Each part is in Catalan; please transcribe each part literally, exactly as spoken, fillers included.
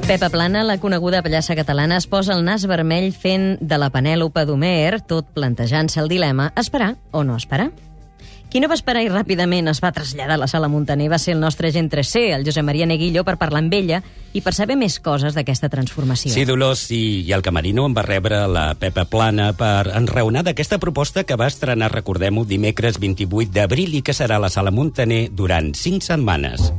Pepa Plana, la coneguda pallassa catalana, es posa el nas vermell fent de la Penèlope d'Homer, tot plantejant-se el dilema, esperar o no esperar. Qui no va esperar i ràpidament es va traslladar a la Sala Muntaner va ser el nostre agent tres C, el Josep Maria Neguillo, per parlar amb ella i per saber més coses d'aquesta transformació. Sí, Dolors, i, i el Camerino em va rebre la Pepa Plana per enraonar d'aquesta proposta que va estrenar, recordem-ho, dimecres vint-i-vuit d'abril i que serà a la Sala Muntaner durant cinc setmanes.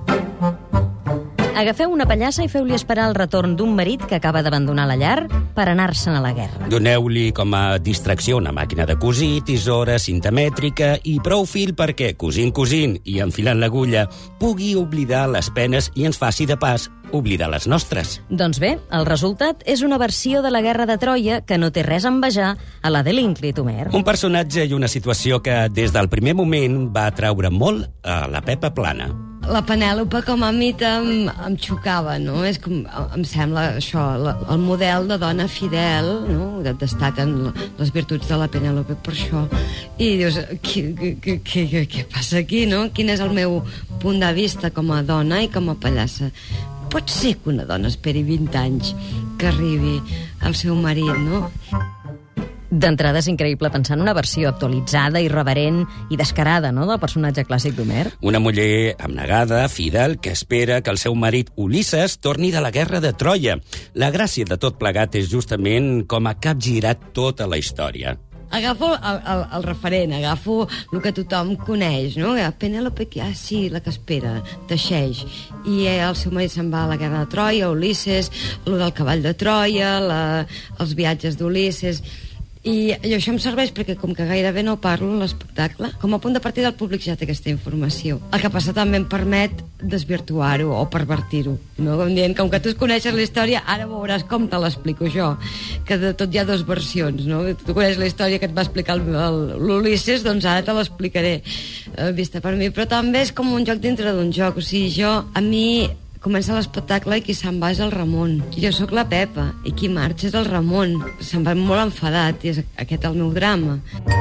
Agafeu una pallassa i feu-li esperar el retorn d'un marit que acaba d'abandonar la llar per anar-se'n a la guerra. Doneu-li com a distracció una màquina de cosir, tisora, cinta mètrica i prou fil perquè, cosint, cosint i enfilant l'agulla, pugui oblidar les penes i ens faci, de pas, oblidar les nostres. Doncs bé, el resultat és una versió de la Guerra de Troia que no té res a envejar a la de l'Ínclit Homer. Un personatge i una situació que, des del primer moment, va atraure molt a la Pepa Plana. La Penèlope com a mite em, em xocava, no? És com, em sembla això, la, el model de dona fidel, no? Destaquen les virtuts de la Penèlope per això. I dius, què, què, què, què passa aquí, no? Quin és el meu punt de vista com a dona i com a pallassa? Pot ser que una dona esperi vint anys que arribi al seu marit, no? D'entrada és increïble pensar en una versió actualitzada, irreverent i descarada, no?, del personatge clàssic d'Homer. Una muller abnegada, fidel, que espera que el seu marit Ulisses torni de la guerra de Troia. La gràcia de tot plegat és justament com ha capgirat tota la història. Agafo el, el, el referent, agafo el que tothom coneix, no? Penèlope, ah, sí, la que espera, teixeix. I el seu marit se'n va a la guerra de Troia, Ulisses, el del cavall de Troia, la, els viatges d'Ulisses... I, I això em serveix perquè, com que gairebé no parlo a l'espectacle, com a punt de partida el públic ja té aquesta informació. El que passa també em permet desvirtuar-ho o pervertir-ho, no? Com dient, com que tu coneixes la història, ara veuràs com te l'explico jo, que de tot hi ha dues versions, no? Tu coneixes la història que et va explicar l'Ulisses, doncs ara te l'explicaré eh, vista per mi, però també és com un joc dintre d'un joc, o sigui, jo, a mi comença l'espectacle i qui se'n va és el Ramon. Jo sóc la Pepa i qui marxa és el Ramon. Se'n va molt enfadat i és aquest el meu drama.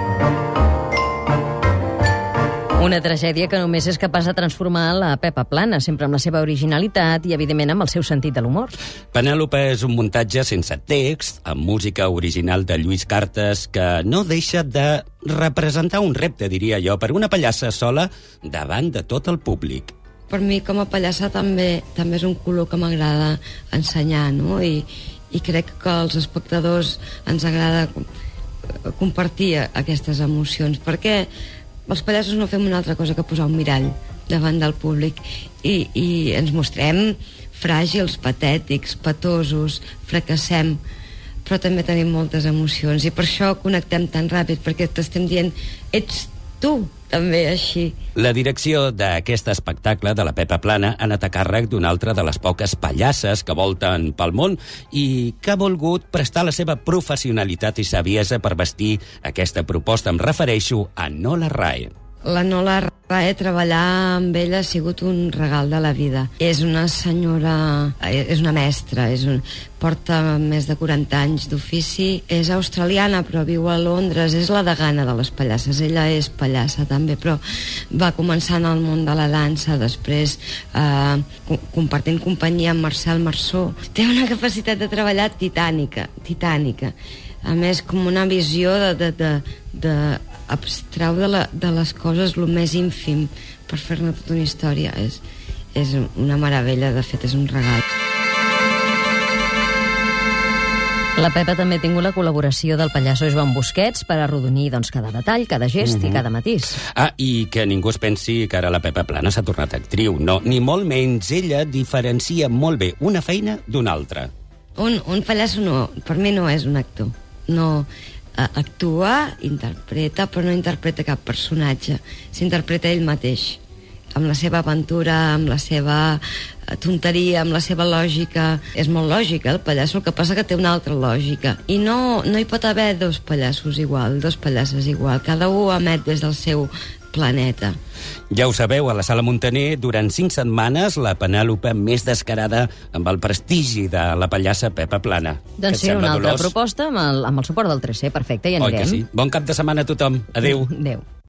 Una tragèdia que només és capaç de transformar la Pepa Plana, sempre amb la seva originalitat i, evidentment, amb el seu sentit de l'humor. Penèlope és un muntatge sense text, amb música original de Lluís Cartes, que no deixa de representar un repte, diria jo, per una pallassa sola davant de tot el públic. Per mi, com a pallassa, també també és un color que m'agrada ensenyar, no? I, i crec que als espectadors ens agrada compartir aquestes emocions, perquè els pallassos no fem una altra cosa que posar un mirall davant del públic i, i ens mostrem fràgils, patètics, patosos, fracassem, però també tenim moltes emocions i per això connectem tan ràpid, perquè t'estem dient, ets tu també així. La direcció d'aquest espectacle de la Pepa Plana ha anat a càrrec d'una altra de les poques pallasses que volten pel món i que ha volgut prestar la seva professionalitat i saviesa per vestir aquesta proposta. Em refereixo a Nola Rae. La Nola Rae, treballar amb ella ha sigut un regal de la vida. És una senyora, és una mestra, és un, porta més de quaranta anys d'ofici, és australiana però viu a Londres, és la degana de les pallasses, ella és pallassa també, però va començar en el món de la dansa, després eh, compartint companyia amb Marcel Marceau. Té una capacitat de treballar titànica, titànica. A més, com una visió de, de, de, de abstrau de, la, de les coses el més ínfim per fer-ne tota una història. És, és una meravella, de fet és un regal. La Pepa també ha tingut la col·laboració del pallasso Joan Busquets per arrodonir, doncs, cada detall, cada gest mm-hmm. i cada matís. Ah, i que ningú es pensi que ara la Pepa Plana s'ha tornat actriu. No, ni molt menys. Ella diferencia molt bé una feina d'una altra. Un, un pallasso no, per mi no és un actor. No, actua, interpreta, però no interpreta cap personatge. S'interpreta ell mateix, amb la seva aventura, amb la seva tonteria, amb la seva lògica. És molt lògica, el pallasso, el que passa que té una altra lògica. I no, no hi pot haver dos pallassos igual, dos pallasses igual. Cada un emet des del seu planeta. Ja ho sabeu, a la Sala Muntaner, durant cinc setmanes, la Penèlope més descarada amb el prestigi de la pallassa Pepa Plana. Doncs sí, una altra proposta amb el, amb el suport del tres C. Perfecte, hi anirem. Oi que sí? Bon cap de setmana a tothom. Adéu. Adéu.